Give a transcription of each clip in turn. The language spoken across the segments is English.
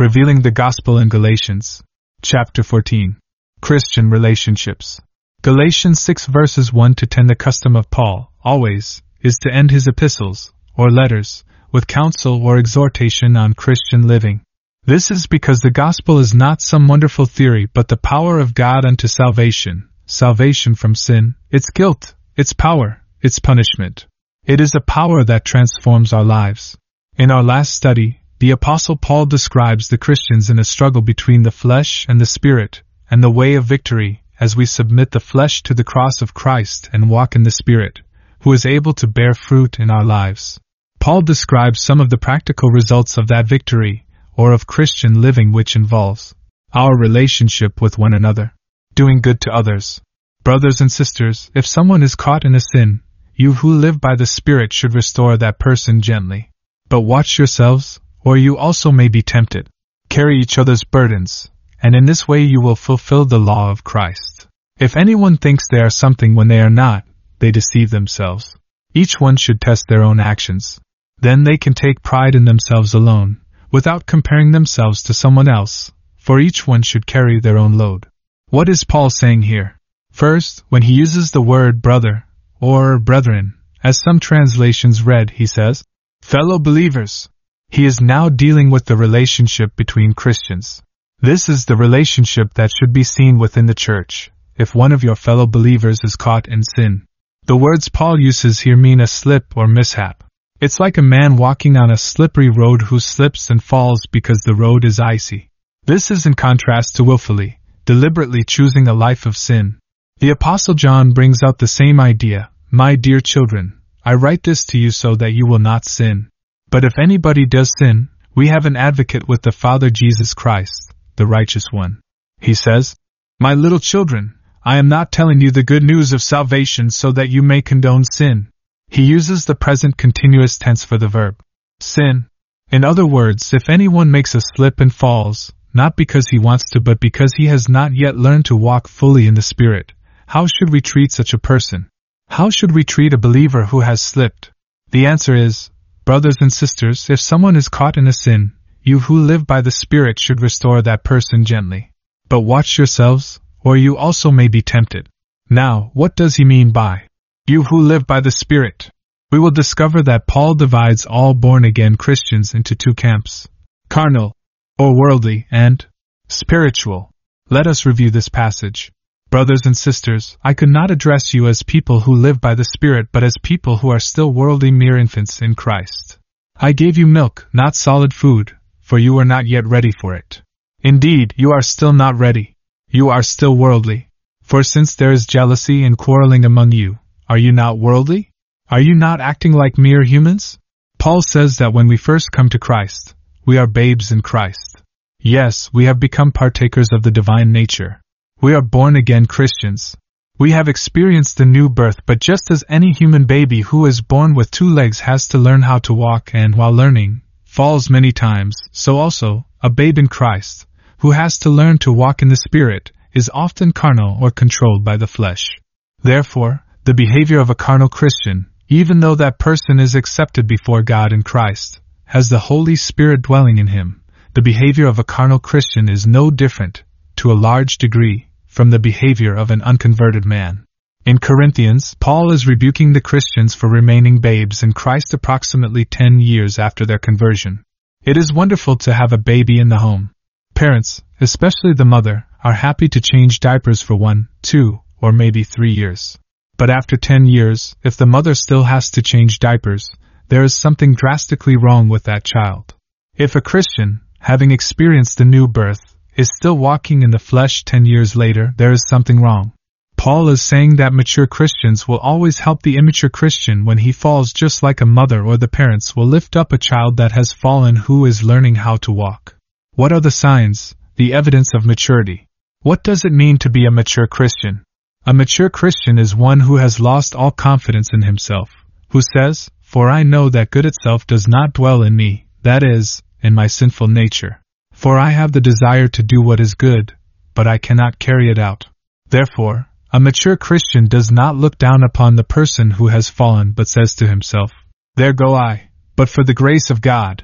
Revealing the Gospel in Galatians. Chapter 14. Christian Relationships. Galatians 6 verses 1 to 10. The custom of Paul, always, is to end his epistles, or letters, with counsel or exhortation on Christian living. This is because the gospel is not some wonderful theory but the power of God unto salvation, salvation from sin, its guilt, its power, its punishment. It is a power that transforms our lives. In our last study, the Apostle Paul describes the Christians in a struggle between the flesh and the Spirit, and the way of victory, as we submit the flesh to the cross of Christ and walk in the Spirit, who is able to bear fruit in our lives. Paul describes some of the practical results of that victory, or of Christian living, which involves our relationship with one another, doing good to others. Brothers and sisters, if someone is caught in a sin, you who live by the Spirit should restore that person gently. But watch yourselves, or you also may be tempted. Carry each other's burdens, and in this way you will fulfill the law of Christ. If anyone thinks they are something when they are not, they deceive themselves. Each one should test their own actions. Then they can take pride in themselves alone, without comparing themselves to someone else, for each one should carry their own load. What is Paul saying here? First, when he uses the word brother, or brethren, as some translations read, he says, fellow believers. He is now dealing with the relationship between Christians. This is the relationship that should be seen within the church, if one of your fellow believers is caught in sin. The words Paul uses here mean a slip or mishap. It's like a man walking on a slippery road who slips and falls because the road is icy. This is in contrast to willfully, deliberately choosing a life of sin. The Apostle John brings out the same idea. My dear children, I write this to you so that you will not sin. But if anybody does sin, we have an advocate with the Father, Jesus Christ, the righteous one. He says, my little children, I am not telling you the good news of salvation so that you may condone sin. He uses the present continuous tense for the verb sin. In other words, if anyone makes a slip and falls, not because he wants to but because he has not yet learned to walk fully in the Spirit, how should we treat such a person? How should we treat a believer who has slipped? The answer is, brothers and sisters, if someone is caught in a sin, you who live by the Spirit should restore that person gently. But watch yourselves, or you also may be tempted. Now, what does he mean by you who live by the Spirit? We will discover that Paul divides all born-again Christians into two camps: carnal, or worldly, and spiritual. Let us review this passage. Brothers and sisters, I could not address you as people who live by the Spirit but as people who are still worldly, mere infants in Christ. I gave you milk, not solid food, for you were not yet ready for it. Indeed, you are still not ready. You are still worldly. For since there is jealousy and quarreling among you, are you not worldly? Are you not acting like mere humans? Paul says that when we first come to Christ, we are babes in Christ. Yes, we have become partakers of the divine nature. We are born-again Christians. We have experienced the new birth, but just as any human baby who is born with 2 legs has to learn how to walk and, while learning, falls many times, so also, a babe in Christ, who has to learn to walk in the Spirit, is often carnal or controlled by the flesh. Therefore, the behavior of a carnal Christian, even though that person is accepted before God in Christ, has the Holy Spirit dwelling in him, the behavior of a carnal Christian is no different, to a large degree, from the behavior of an unconverted man. In Corinthians, Paul is rebuking the Christians for remaining babes in Christ approximately 10 years after their conversion. It is wonderful to have a baby in the home. Parents, especially the mother, are happy to change diapers for 1, 2, or maybe 3 years. But after 10 years, if the mother still has to change diapers, there is something drastically wrong with that child. If a Christian, having experienced the new birth, is still walking in the flesh 10 years later, there is something wrong. Paul is saying that mature Christians will always help the immature Christian when he falls, just like a mother or the parents will lift up a child that has fallen who is learning how to walk. What are the signs, the evidence of maturity? What does it mean to be a mature Christian? A mature Christian is one who has lost all confidence in himself, who says, "For I know that good itself does not dwell in me, that is, in my sinful nature. For I have the desire to do what is good, but I cannot carry it out." Therefore, a mature Christian does not look down upon the person who has fallen but says to himself, "There go I, but for the grace of God."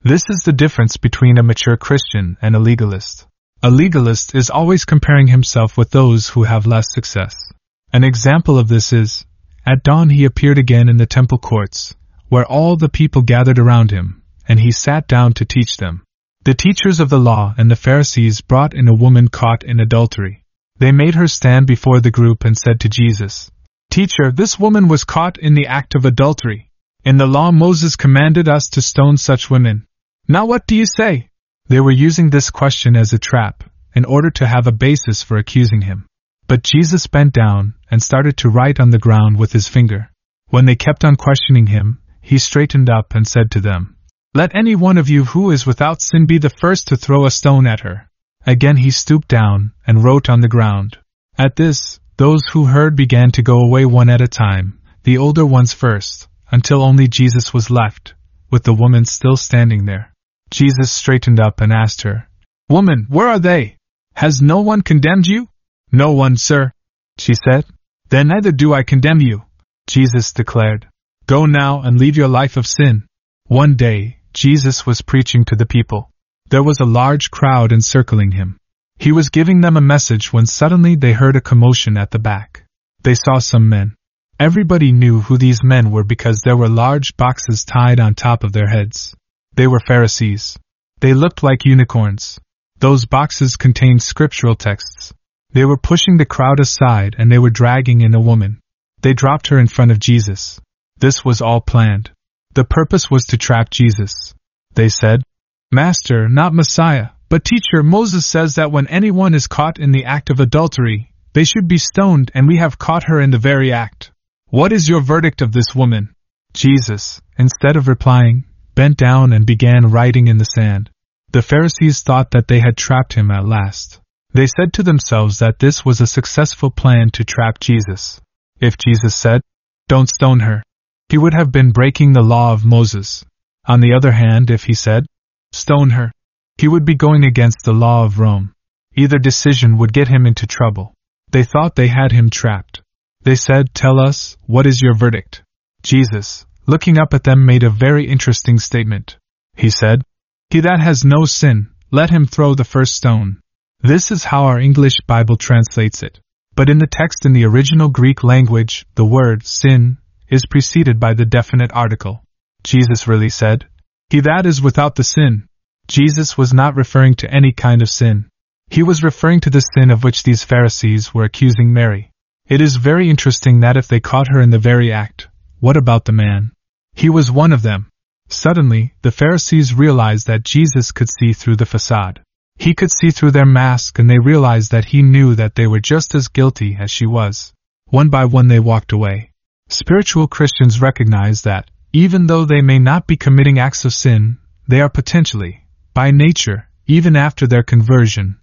This is the difference between a mature Christian and a legalist. A legalist is always comparing himself with those who have less success. An example of this is, at dawn he appeared again in the temple courts, where all the people gathered around him, and he sat down to teach them. The teachers of the law and the Pharisees brought in a woman caught in adultery. They made her stand before the group and said to Jesus, "Teacher, this woman was caught in the act of adultery. In the law Moses commanded us to stone such women. Now what do you say?" They were using this question as a trap, in order to have a basis for accusing him. But Jesus bent down and started to write on the ground with his finger. When they kept on questioning him, he straightened up and said to them, "Let any one of you who is without sin be the first to throw a stone at her." Again he stooped down and wrote on the ground. At this, those who heard began to go away one at a time, the older ones first, until only Jesus was left, with the woman still standing there. Jesus straightened up and asked her, "Woman, where are they? Has no one condemned you?" "No one, sir," she said. "Then neither do I condemn you," Jesus declared. "Go now and leave your life of sin." One day, Jesus was preaching to the people. There was a large crowd encircling him. He was giving them a message when suddenly they heard a commotion at the back. They saw some men. Everybody knew who these men were because there were large boxes tied on top of their heads. They were Pharisees. They looked like unicorns. Those boxes contained scriptural texts. They were pushing the crowd aside and they were dragging in a woman. They dropped her in front of Jesus. This was all planned. The purpose was to trap Jesus. They said, "Master, not Messiah, but teacher, Moses says that when anyone is caught in the act of adultery, they should be stoned, and we have caught her in the very act. What is your verdict of this woman?" Jesus, instead of replying, bent down and began writing in the sand. The Pharisees thought that they had trapped him at last. They said to themselves that this was a successful plan to trap Jesus. If Jesus said, "Don't stone her," he would have been breaking the law of Moses. On the other hand, if he said, "Stone her," he would be going against the law of Rome. Either decision would get him into trouble. They thought they had him trapped. They said, "Tell us, what is your verdict?" Jesus, looking up at them, made a very interesting statement. He said, "He that has no sin, let him throw the first stone." This is how our English Bible translates it. But in the text in the original Greek language, the word sin is preceded by the definite article. Jesus really said, "He that is without the sin." Jesus was not referring to any kind of sin. He was referring to the sin of which these Pharisees were accusing Mary. It is very interesting that if they caught her in the very act, what about the man? He was one of them. Suddenly, the Pharisees realized that Jesus could see through the facade. He could see through their mask, and they realized that he knew that they were just as guilty as she was. One by one they walked away. Spiritual Christians recognize that, even though they may not be committing acts of sin, they are potentially, by nature, even after their conversion,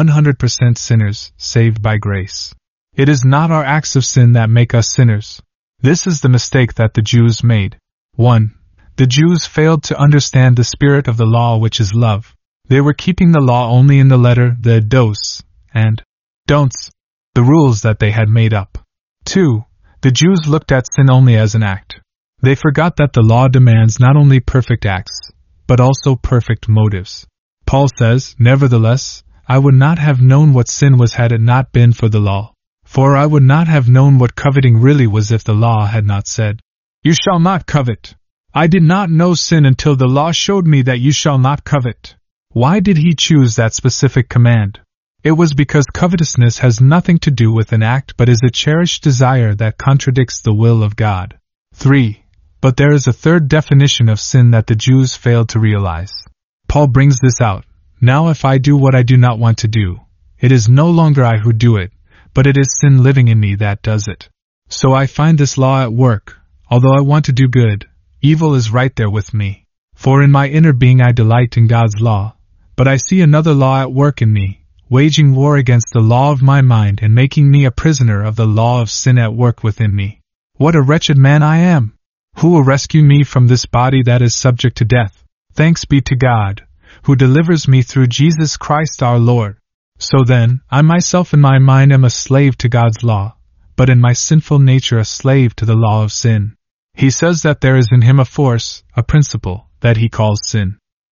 100% sinners, saved by grace. It is not our acts of sin that make us sinners. This is the mistake that the Jews made. 1. The Jews failed to understand the spirit of the law, which is love. They were keeping the law only in the letter, the dos, and don'ts, the rules that they had made up. 2. The Jews looked at sin only as an act. They forgot that the law demands not only perfect acts, but also perfect motives. Paul says, "Nevertheless, I would not have known what sin was had it not been for the law. For I would not have known what coveting really was if the law had not said, 'You shall not covet.' I did not know sin until the law showed me that you shall not covet." Why did he choose that specific command? It was because covetousness has nothing to do with an act but is a cherished desire that contradicts the will of God. 3. But there is a third definition of sin that the Jews failed to realize. Paul brings this out. "Now if I do what I do not want to do, it is no longer I who do it, but it is sin living in me that does it. So I find this law at work, although I want to do good, evil is right there with me. For in my inner being I delight in God's law, but I see another law at work in me, waging war against the law of my mind and making me a prisoner of the law of sin at work within me. What a wretched man I am! Who will rescue me from this body that is subject to death? Thanks be to God, who delivers me through Jesus Christ our Lord. So then, I myself in my mind am a slave to God's law, but in my sinful nature a slave to the law of sin." He says that there is in him a force, a principle, that he calls sin.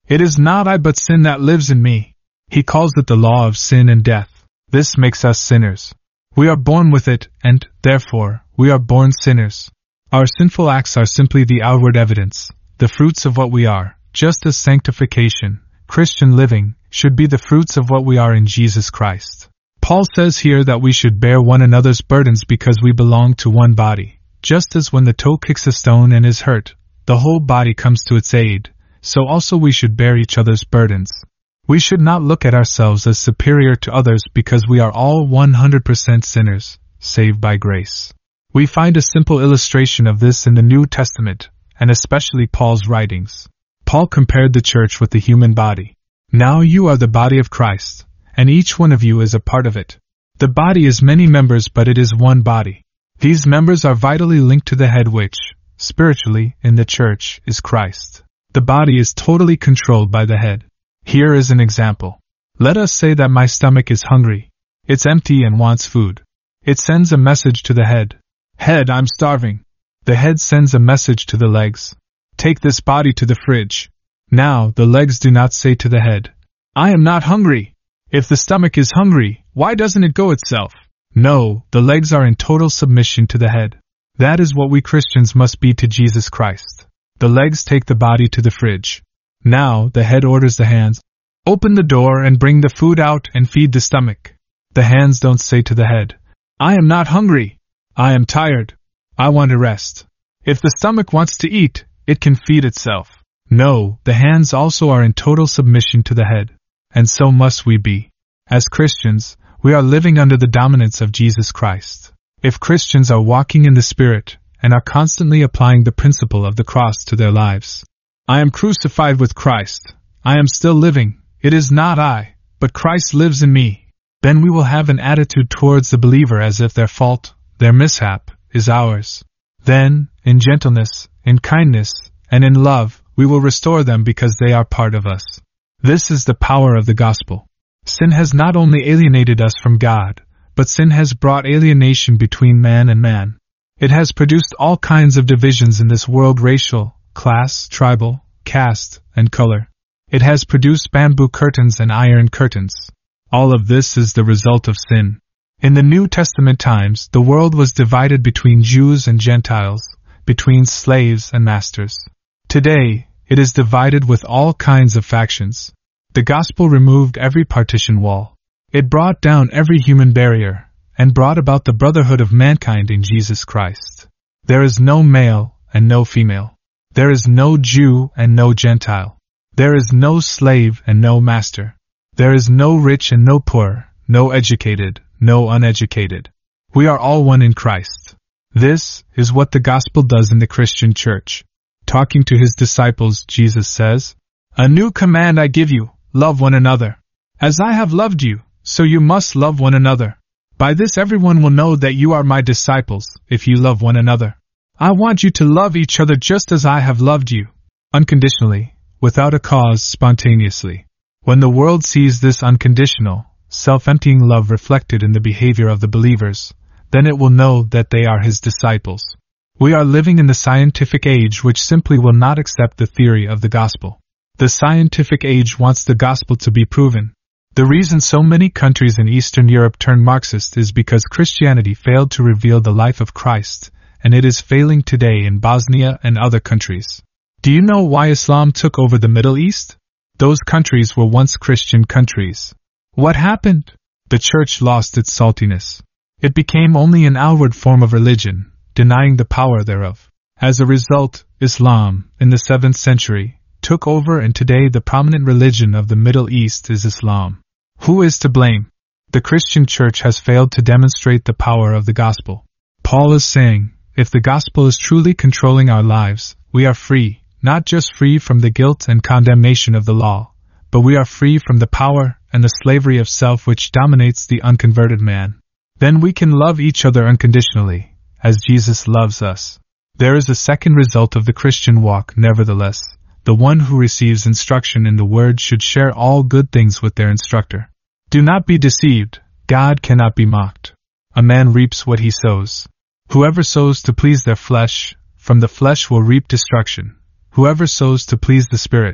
It is not I but sin that lives in me. He calls it the law of sin and death. This makes us sinners. We are born with it, and, therefore, we are born sinners. Our sinful acts are simply the outward evidence, the fruits of what we are, just as sanctification, Christian living, should be the fruits of what we are in Jesus Christ. Paul says here that we should bear one another's burdens because we belong to one body. Just as when the toe kicks a stone and is hurt, the whole body comes to its aid, so also we should bear each other's burdens. We should not look at ourselves as superior to others because we are all 100% sinners, saved by grace. We find a simple illustration of this in the New Testament, and especially Paul's writings. Paul compared the church with the human body. Now you are the body of Christ, and each one of you is a part of it. The body is many members, but it is one body. These members are vitally linked to the head which, spiritually, in the church, is Christ. The body is totally controlled by the head. Here is an example. Let us say that my stomach is hungry. It's empty and wants food. It sends a message to the head. Head, I'm starving. The head sends a message to the legs. Take this body to the fridge. Now, the legs do not say to the head, I am not hungry. If the stomach is hungry, why doesn't it go itself? No, the legs are in total submission to the head. That is what we Christians must be to Jesus Christ. The legs take the body to the fridge. Now, the head orders the hands, open the door and bring the food out and feed the stomach. The hands don't say to the head, I am not hungry. I am tired. I want to rest. If the stomach wants to eat, it can feed itself. No, the hands also are in total submission to the head. And so must we be. As Christians, we are living under the dominance of Jesus Christ. If Christians are walking in the Spirit, and are constantly applying the principle of the cross to their lives, I am crucified with Christ. I am still living. It is not I, but Christ lives in me. Then we will have an attitude towards the believer as if their fault, their mishap, is ours. Then, in gentleness, in kindness, and in love, we will restore them because they are part of us. This is the power of the gospel. Sin has not only alienated us from God, but sin has brought alienation between man and man. It has produced all kinds of divisions in this world: racial, class, tribal, caste, and color. It has produced bamboo curtains and iron curtains. All of this is the result of sin. In the New Testament times, the world was divided between Jews and Gentiles, between slaves and masters. Today, it is divided with all kinds of factions. The gospel removed every partition wall. It brought down every human barrier, and brought about the brotherhood of mankind in Jesus Christ. There is no male and no female. There is no Jew and no Gentile. There is no slave and no master. There is no rich and no poor, no educated, no uneducated. We are all one in Christ. This is what the gospel does in the Christian church. Talking to his disciples, Jesus says, A new command I give you, love one another. As I have loved you, so you must love one another. By this everyone will know that you are my disciples, if you love one another. I want you to love each other just as I have loved you. Unconditionally, without a cause, spontaneously. When the world sees this unconditional, self-emptying love reflected in the behavior of the believers, then it will know that they are his disciples. We are living in the scientific age which simply will not accept the theory of the gospel. The scientific age wants the gospel to be proven. The reason so many countries in Eastern Europe turned Marxist is because Christianity failed to reveal the life of Christ, and it is failing today in Bosnia and other countries. Do you know why Islam took over the Middle East? Those countries were once Christian countries. What happened? The church lost its saltiness. It became only an outward form of religion, denying the power thereof. As a result, Islam, in the 7th century, took over, and today the prominent religion of the Middle East is Islam. Who is to blame? The Christian church has failed to demonstrate the power of the gospel. Paul is saying, if the gospel is truly controlling our lives, we are free, not just free from the guilt and condemnation of the law, but we are free from the power and the slavery of self which dominates the unconverted man. Then we can love each other unconditionally, as Jesus loves us. There is a second result of the Christian walk, nevertheless. The one who receives instruction in the Word should share all good things with their instructor. Do not be deceived, God cannot be mocked. A man reaps what he sows. Whoever sows to please their flesh, from the flesh will reap destruction. Whoever sows to please the Spirit,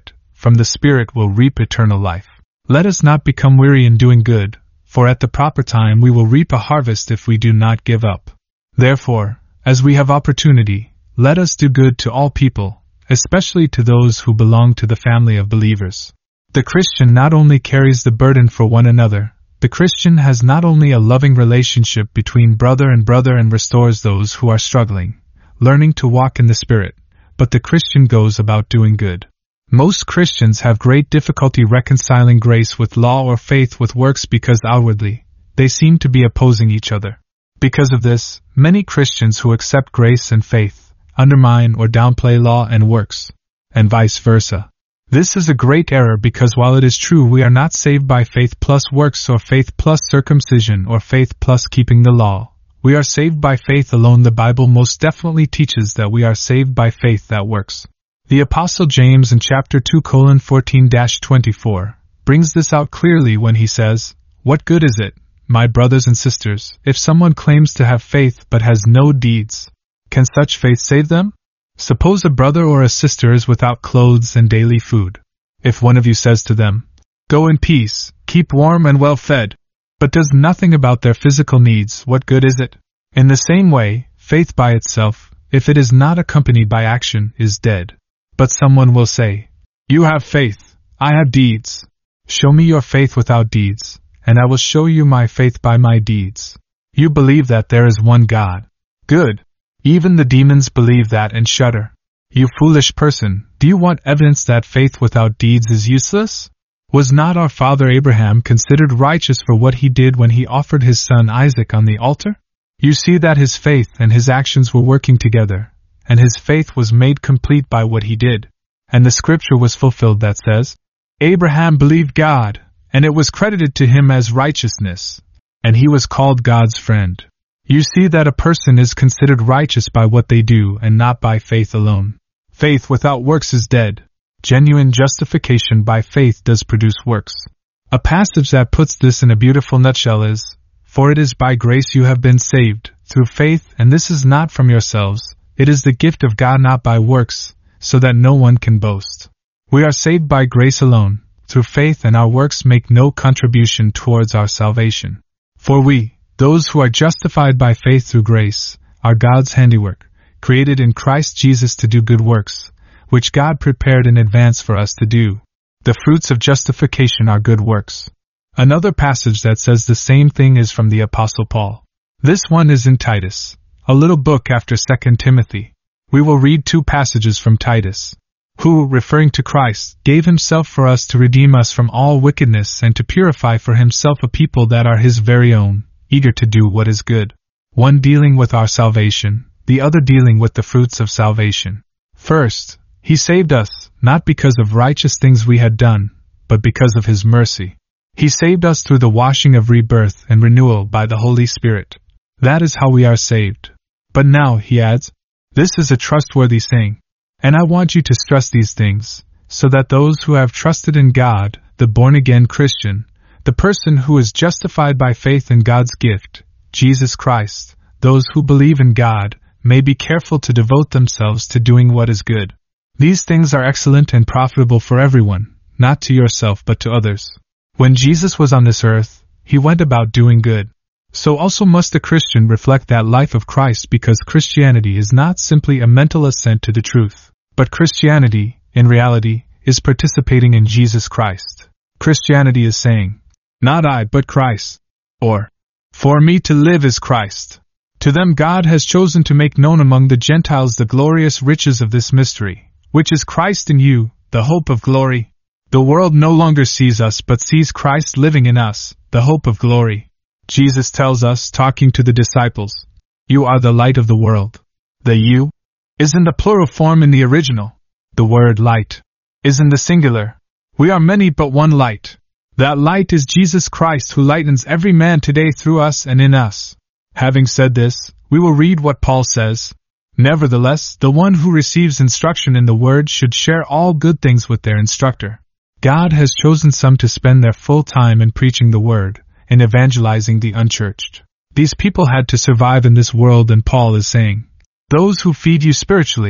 from the Spirit will reap eternal life. Let us not become weary in doing good, for at the proper time we will reap a harvest if we do not give up. Therefore, as we have opportunity, let us do good to all people, especially to those who belong to the family of believers. The Christian not only carries the burden for one another, the Christian has not only a loving relationship between brother and restores those who are struggling, learning to walk in the Spirit, but the Christian goes about doing good. Most Christians have great difficulty reconciling grace with law or faith with works because outwardly, they seem to be opposing each other. Because of this, many Christians who accept grace and faith undermine or downplay law and works, and vice versa. This is a great error because while it is true we are not saved by faith plus works or faith plus circumcision or faith plus keeping the law, we are saved by faith alone. The Bible most definitely teaches that we are saved by faith that works. The Apostle James in chapter 2:14-24 brings this out clearly when he says, "What good is it, my brothers and sisters, if someone claims to have faith but has no deeds? Can such faith save them? Suppose a brother or a sister is without clothes and daily food. If one of you says to them, 'Go in peace, keep warm and well fed,' but does nothing about their physical needs, what good is it? In the same way, faith by itself, if it is not accompanied by action, is dead. But someone will say, 'You have faith, I have deeds. Show me your faith without deeds, and I will show you my faith by my deeds.' You believe that there is one God. Good. Even the demons believe that and shudder. You foolish person, do you want evidence that faith without deeds is useless? Was not our father Abraham considered righteous for what he did when he offered his son Isaac on the altar? You see that his faith and his actions were working together, and his faith was made complete by what he did. And the scripture was fulfilled that says, 'Abraham believed God, and it was credited to him as righteousness, and he was called God's friend.' You see that a person is considered righteous by what they do and not by faith alone. Faith without works is dead. Genuine justification by faith does produce works. A passage that puts this in a beautiful nutshell is, 'For it is by grace you have been saved, through faith, and this is not from yourselves, it is the gift of God not by works, so that no one can boast.' We are saved by grace alone, through faith, and our works make no contribution towards our salvation. For we, those who are justified by faith through grace, are God's handiwork, created in Christ Jesus to do good works, which God prepared in advance for us to do. The fruits of justification are good works." Another passage that says the same thing is from the Apostle Paul. This one is in Titus, a little book after 2 Timothy. We will read two passages from Titus. "Who, referring to Christ, gave himself for us to redeem us from all wickedness and to purify for himself a people that are his very own, eager to do what is good." One dealing with our salvation, the other dealing with the fruits of salvation. First, he saved us, not because of righteous things we had done, but because of his mercy. He saved us through the washing of rebirth and renewal by the Holy Spirit. That is how we are saved. But now, he adds, this is a trustworthy saying, and I want you to stress these things, so that those who have trusted in God, the born-again Christian, the person who is justified by faith in God's gift, Jesus Christ, those who believe in God, may be careful to devote themselves to doing what is good. These things are excellent and profitable for everyone, not to yourself but to others. When Jesus was on this earth, he went about doing good. So also must the Christian reflect that life of Christ, because Christianity is not simply a mental assent to the truth, but Christianity, in reality, is participating in Jesus Christ. Christianity is saying, "Not I but Christ," or, "For me to live is Christ." To them God has chosen to make known among the Gentiles the glorious riches of this mystery, which is Christ in you, the hope of glory. The world no longer sees us but sees Christ living in us, the hope of glory. Jesus tells us, talking to the disciples, "You are the light of the world." The "you" is in the plural form in the original. The word light is in the singular. We are many but one light. That light is Jesus Christ, who lightens every man today through us and in us. Having said this, we will read what Paul says. "Nevertheless, the one who receives instruction in the word should share all good things with their instructor." God has chosen some to spend their full time in preaching the word, in evangelizing the unchurched. These people had to survive in this world, and Paul is saying, "Those who feed you spiritually,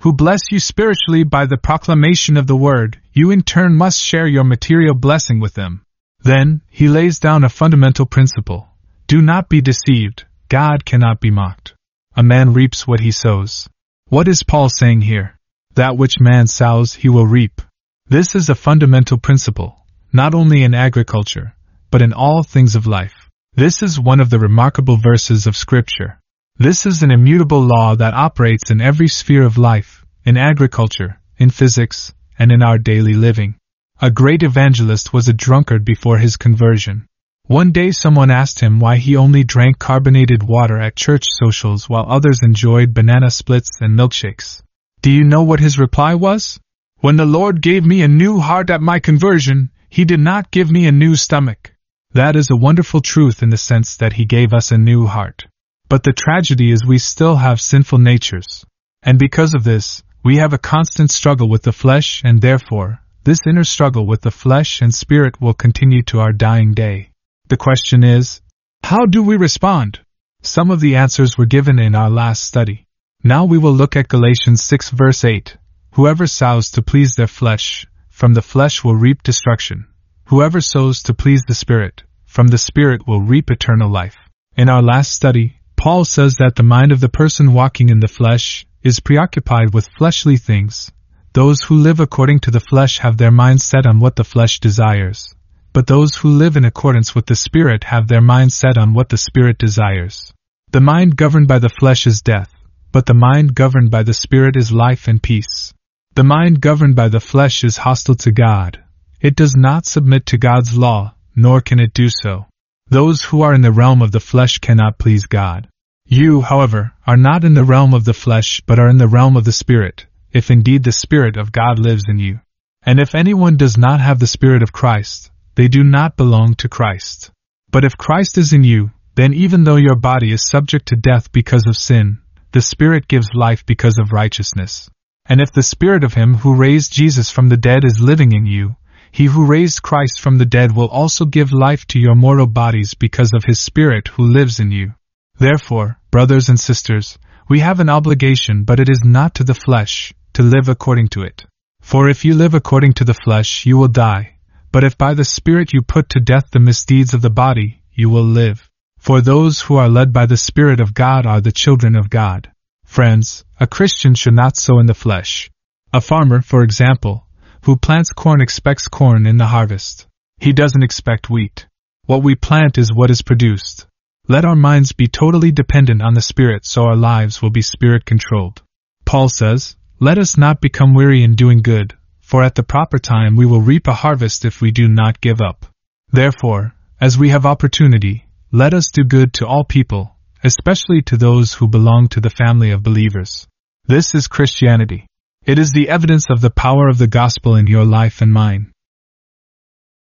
who bless you spiritually by the proclamation of the word, you in turn must share your material blessing with them. Then, he lays down a fundamental principle. Do not be deceived, God cannot be mocked. A man reaps what he sows. What is Paul saying here? That which man sows he will reap. This is a fundamental principle, not only in agriculture, but in all things of life. This is one of the remarkable verses of Scripture. This is an immutable law that operates in every sphere of life, in agriculture, in physics, and in our daily living. A great evangelist was a drunkard before his conversion. One day someone asked him why he only drank carbonated water at church socials while others enjoyed banana splits and milkshakes. Do you know what his reply was? When the Lord gave me a new heart at my conversion, He did not give me a new stomach. That is a wonderful truth in the sense that He gave us a new heart. But the tragedy is we still have sinful natures. And because of this, we have a constant struggle with the flesh, and therefore, this inner struggle with the flesh and spirit will continue to our dying day. The question is, how do we respond? Some of the answers were given in our last study. Now we will look at Galatians 6 verse 8. Whoever sows to please their flesh, from the flesh will reap destruction. Whoever sows to please the Spirit, from the Spirit will reap eternal life. In our last study, Paul says that the mind of the person walking in the flesh is preoccupied with fleshly things. Those who live according to the flesh have their mind set on what the flesh desires. But those who live in accordance with the Spirit have their mind set on what the Spirit desires. The mind governed by the flesh is death, but the mind governed by the Spirit is life and peace. The mind governed by the flesh is hostile to God. It does not submit to God's law, nor can it do so. Those who are in the realm of the flesh cannot please God. You, however, are not in the realm of the flesh but are in the realm of the Spirit, if indeed the Spirit of God lives in you. And if anyone does not have the Spirit of Christ, they do not belong to Christ. But if Christ is in you, then even though your body is subject to death because of sin, the Spirit gives life because of righteousness. And if the Spirit of Him who raised Jesus from the dead is living in you, He who raised Christ from the dead will also give life to your mortal bodies because of His Spirit who lives in you. Therefore, brothers and sisters, we have an obligation, but it is not to the flesh, to live according to it. For if you live according to the flesh, you will die. But if by the Spirit you put to death the misdeeds of the body, you will live. For those who are led by the Spirit of God are the children of God. Friends, a Christian should not sow in the flesh. A farmer, for example, who plants corn expects corn in the harvest. He doesn't expect wheat. What we plant is what is produced. Let our minds be totally dependent on the Spirit so our lives will be Spirit-controlled. Paul says, "Let us not become weary in doing good, for at the proper time we will reap a harvest if we do not give up." Therefore, as we have opportunity, let us do good to all people, especially to those who belong to the family of believers. This is Christianity. It is the evidence of the power of the gospel in your life and mine.